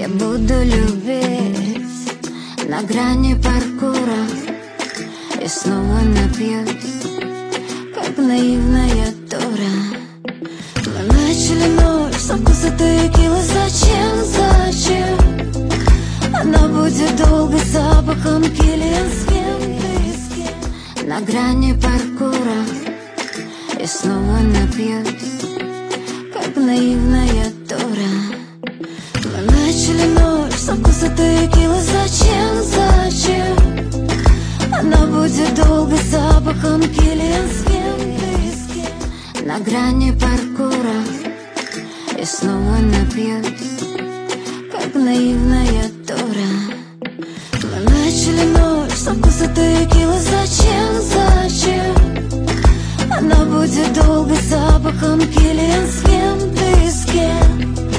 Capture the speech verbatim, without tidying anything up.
Я буду любить на грани паркура и снова напьюсь, как наивная дура. Мы начали ночь со вкуса текилы. Зачем, зачем? Она будет долго с запахом Киллиан. С кем ты, с кем? На грани паркура и снова напьюсь, как наивная дура. Мы начали ночь со вкуса текилы. Зачем, зачем? Она будет долго с запахом Киллиан. С кем ты, с кем? На грани паркура и снова напьюсь, как наивная